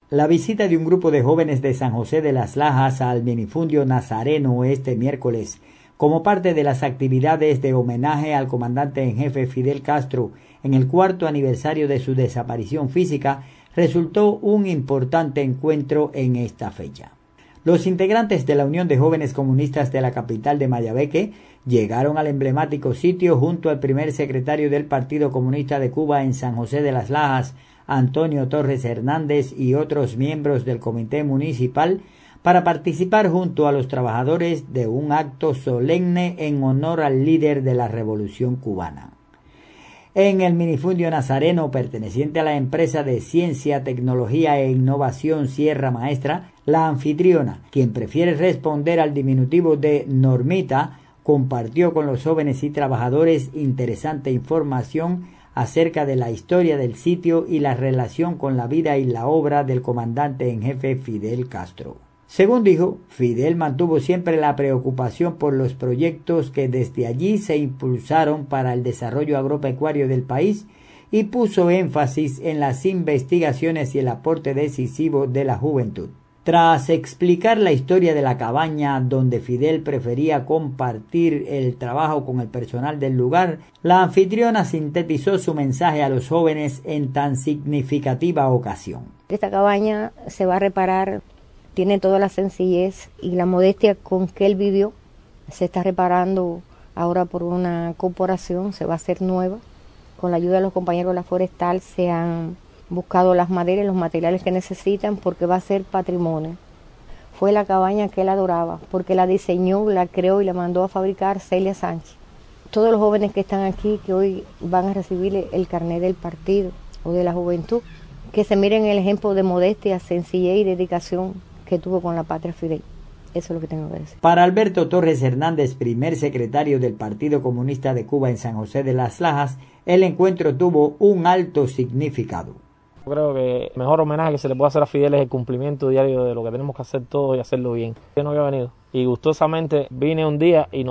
La visita de un grupo de jóvenes de San José de las Lajas al minifundio Nazareno este miércoles, como parte de las actividades de homenaje al comandante en jefe Fidel Castro en el 4º aniversario de su desaparición física, resultó un importante encuentro en esta fecha. Los integrantes de la Unión de Jóvenes Comunistas de la capital de Mayabeque llegaron al emblemático sitio junto al primer secretario del Partido Comunista de Cuba en San José de las Lajas, Antonio Torres Hernández, y otros miembros del comité municipal para participar junto a los trabajadores de un acto solemne en honor al líder de la Revolución Cubana. En el minifundio Nazareno, perteneciente a la empresa de Ciencia, Tecnología e Innovación Sierra Maestra, la anfitriona, quien prefiere responder al diminutivo de Normita, compartió con los jóvenes y trabajadores interesante información acerca de la historia del sitio y la relación con la vida y la obra del comandante en jefe Fidel Castro. Según dijo, Fidel mantuvo siempre la preocupación por los proyectos que desde allí se impulsaron para el desarrollo agropecuario del país y puso énfasis en las investigaciones y el aporte decisivo de la juventud. Tras explicar la historia de la cabaña donde Fidel prefería compartir el trabajo con el personal del lugar, la anfitriona sintetizó su mensaje a los jóvenes en tan significativa ocasión. Esta cabaña se va a reparar, tiene toda la sencillez y la modestia con que él vivió. Se está reparando ahora por una corporación, se va a hacer nueva. Con la ayuda de los compañeros de la forestal se han buscado las maderas y los materiales que necesitan porque va a ser patrimonio. Fue la cabaña que él adoraba porque la diseñó, la creó y la mandó a fabricar Celia Sánchez. Todos los jóvenes que están aquí, que hoy van a recibir el carnet del partido o de la juventud, que se miren el ejemplo de modestia, sencillez y dedicación que tuvo con la patria Fidel. Eso es lo que tengo que decir. Para Alberto Torres Hernández, primer secretario del Partido Comunista de Cuba en San José de las Lajas, el encuentro tuvo un alto significado. Creo que el mejor homenaje que se le puede hacer a Fidel es el cumplimiento diario de lo que tenemos que hacer todos y hacerlo bien. Yo no había venido y gustosamente vine un día y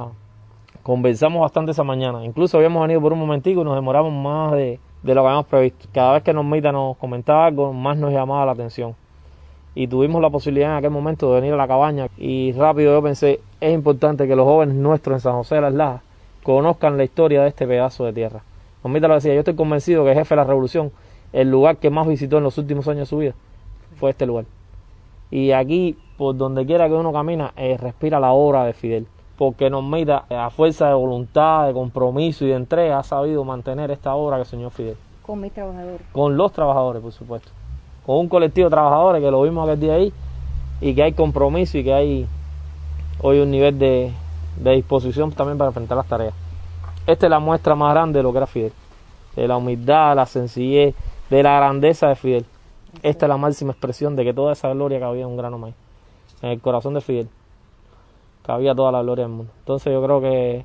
conversamos bastante esa mañana. Incluso habíamos venido por un momentico y nos demoramos más de lo que habíamos previsto. Cada vez que Normita nos comentaba algo, más nos llamaba la atención. Y tuvimos la posibilidad en aquel momento de venir a la cabaña y rápido yo pensé, es importante que los jóvenes nuestros en San José de las Lajas conozcan la historia de este pedazo de tierra. Normita lo decía, yo estoy convencido que el jefe de la revolución, el lugar que más visitó en los últimos años de su vida, fue este lugar. Y aquí, por donde quiera que uno camina, respira la obra de Fidel. Porque Normita, a fuerza de voluntad, de compromiso y de entrega, ha sabido mantener esta obra que soñó Fidel. Con mis trabajadores. Con los trabajadores, por supuesto. Con un colectivo de trabajadores que lo vimos aquel día ahí y que hay compromiso y que hay hoy un nivel de disposición también para enfrentar las tareas. Esta es la muestra más grande de lo que era Fidel, de la humildad, la sencillez, de la grandeza de Fidel. Esta es la máxima expresión de que toda esa gloria cabía en un grano de maíz. En el corazón de Fidel cabía toda la gloria del mundo. Entonces yo creo que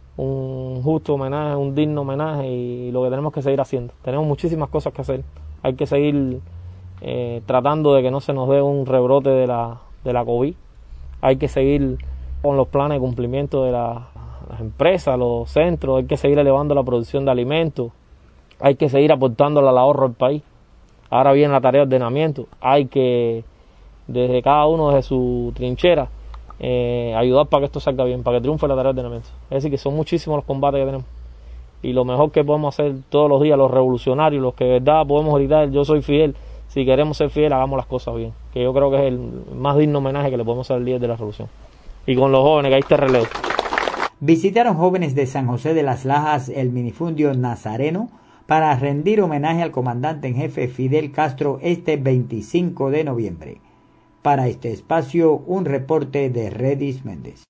un justo homenaje, un digno homenaje y lo que tenemos que seguir haciendo. Tenemos muchísimas cosas que hacer. Hay que seguir tratando de que no se nos dé un rebrote de la COVID. Hay que seguir con los planes de cumplimiento de las empresas, los centros. Hay que seguir elevando la producción de alimentos. Hay que seguir aportándole al ahorro del país. Ahora viene la tarea de ordenamiento. Hay que, desde cada uno desde su trinchera, ayudar para que esto salga bien, para que triunfe la tarea de ordenamiento. Es decir, que son muchísimos los combates que tenemos. Y lo mejor que podemos hacer todos los días, los revolucionarios, los que de verdad podemos gritar, yo soy Fidel. Si queremos ser Fidel, hagamos las cosas bien. Que yo creo que es el más digno homenaje que le podemos hacer al líder de la revolución. Y con los jóvenes, que hay este relevo. Visitaron jóvenes de San José de las Lajas el minifundio Nazareno para rendir homenaje al comandante en jefe Fidel Castro este 25 de noviembre. Para este espacio, un reporte de Redis Méndez.